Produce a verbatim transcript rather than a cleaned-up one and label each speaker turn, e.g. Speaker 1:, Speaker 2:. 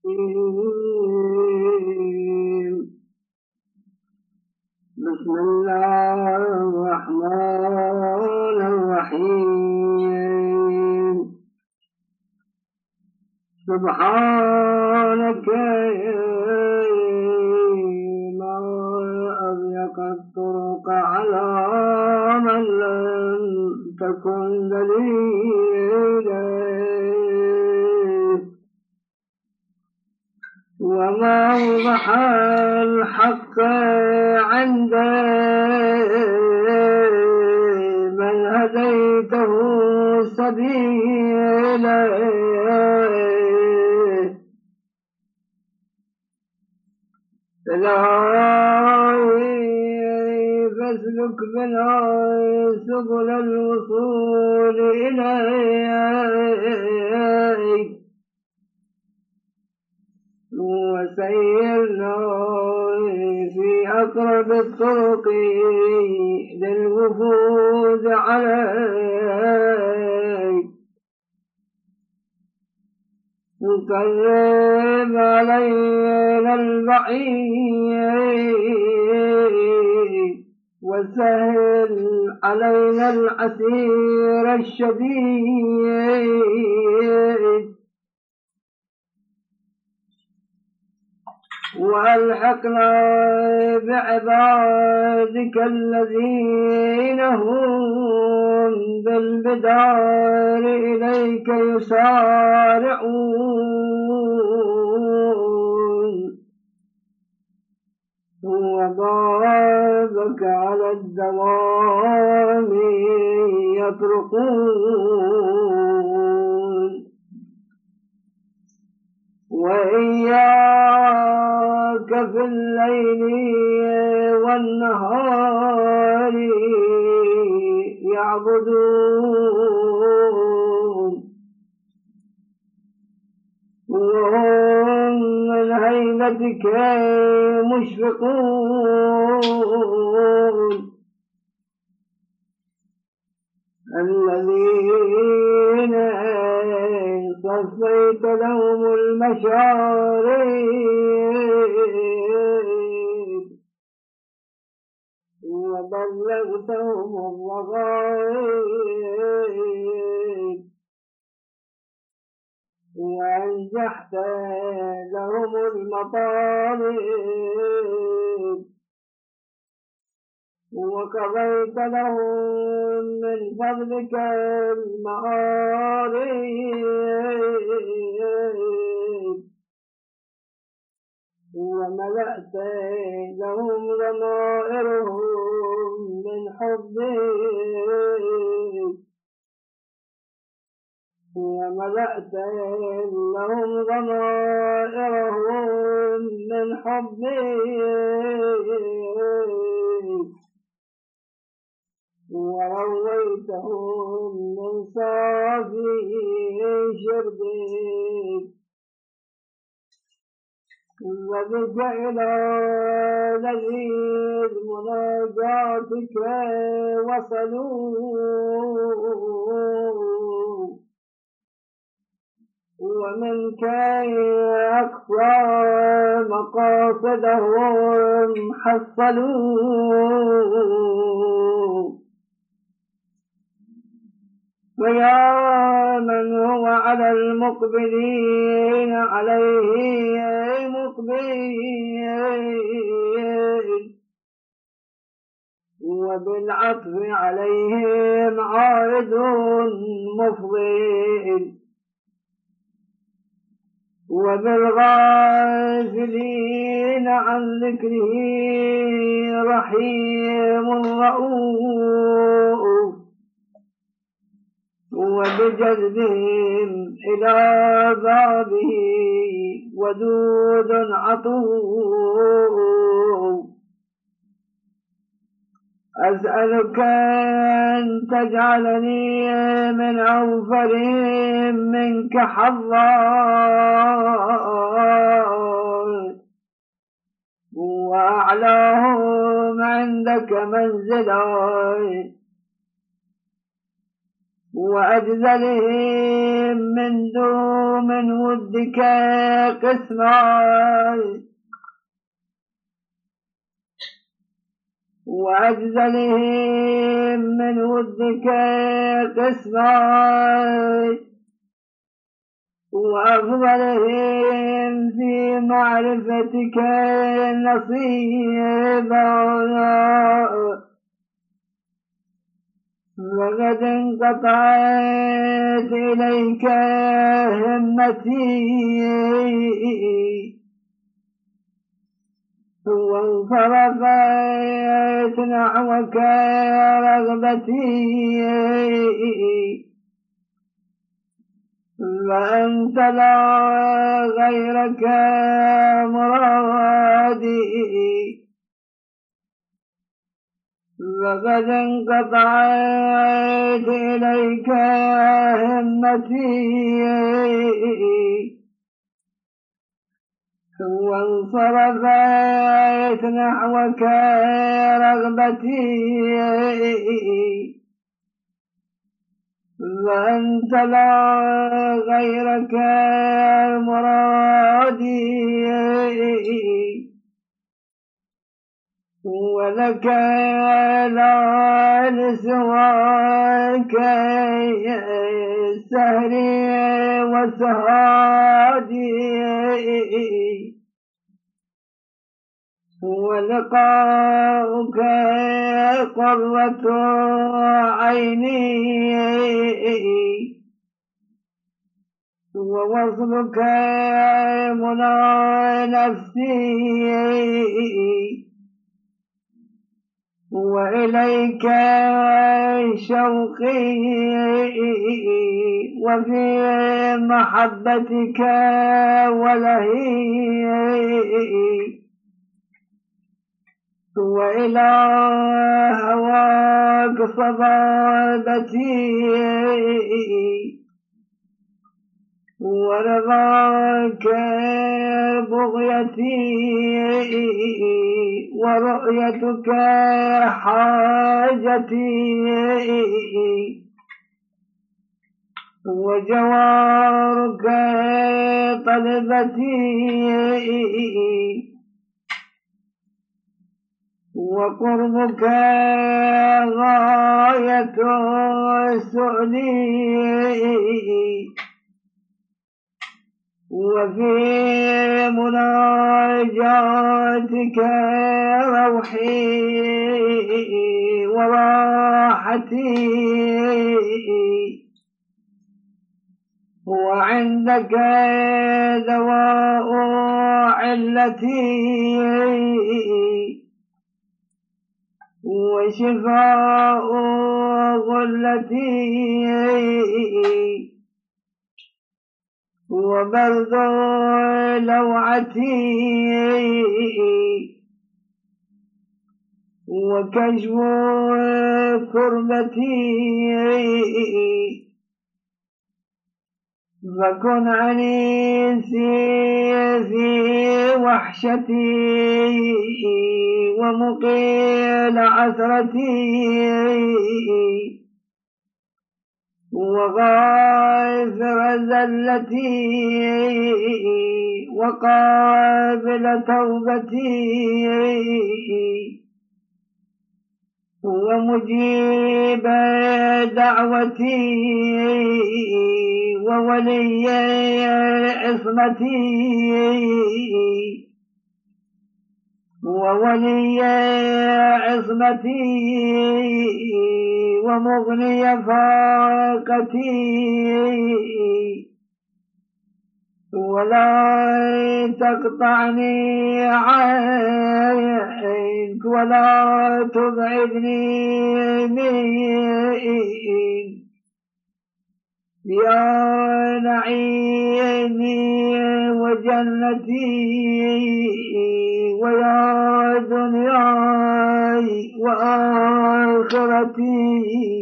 Speaker 1: بسم الله الرحمن الرحيم سبحانك ما أضيق الطرق على من لم تكن دليلا وما وضح الحق عند من هديته سبيلا إلهي فاسلك بنا سبل الوصول إليك وسيرنا في أقرب الطرق للوفود عليك وقرب علينا البعيد وسهل علينا العسير الشديد وألحقنا بعبادك الذين هم بالبدار إليك يسارعون وبابك على الدوام يطرقون وإياك في الليل والنهار يعبدون وهم من هيبتك مشفقون الذين صفيت لهم المشارق وبلغتهم الرغائب وأنجحت لهم المطالب وقضيت لهم من فضلك المآرب وملأت لهم ضمائرهم من حبك وملأت لهم ضمائرهم من حبك ورويتهم من صافي شربك وبك إلى لذيذ مناجاتك وصلوا ومنك أقصى مقاصدهم حصلوا ويا من هو على المقبلين عليه مقبل وبالعطف عليهم عائد مفضل وبالغافلين عن ذكره رحيم رؤوف وبجذبهم إلى بابه ودود عطوف أسألك أن تجعلني من أوفر منك حظا وأعلاهم عندك منزلا وأجزلهم من دوم ودك قسماي وأجزلهم من ودك قسماي وأفضلهم في معرفتك نصيبا وقد انقطعت إليك همتي وانصرفت نحوك رغبتي وأنت لا غيرك مرادي وقد انقطعت إليك همتي وانصرفت نحوك رغبتي وأنت لا غيرك مرادي ولك لا لسواك سهري وسهادي ولقاؤك قرة عيني ووصلك منى نفسي وإليك شوقي وفي محبتك ولهي وإلى هواك صبابتي ورضاك بغيتي ورؤيتك حاجتي وجوارك طلبتي وقربك غاية سؤلي وفي مناجاتك روحي وراحتي وعندك دواء علتي وشفاء غلتي وبرد لوعتي وكشف كربتي فكن عنيسي في وحشتي ومقيل عثرتي وغافر زلتي وقابل توبتي ومجيب دعوتي وولي عصمتي وولي عصمتي ومغني فاقتي ولا تقطعني عنك ولا تبعدني منك يا نعيمي وجنتي ويا دنياي وآخرتي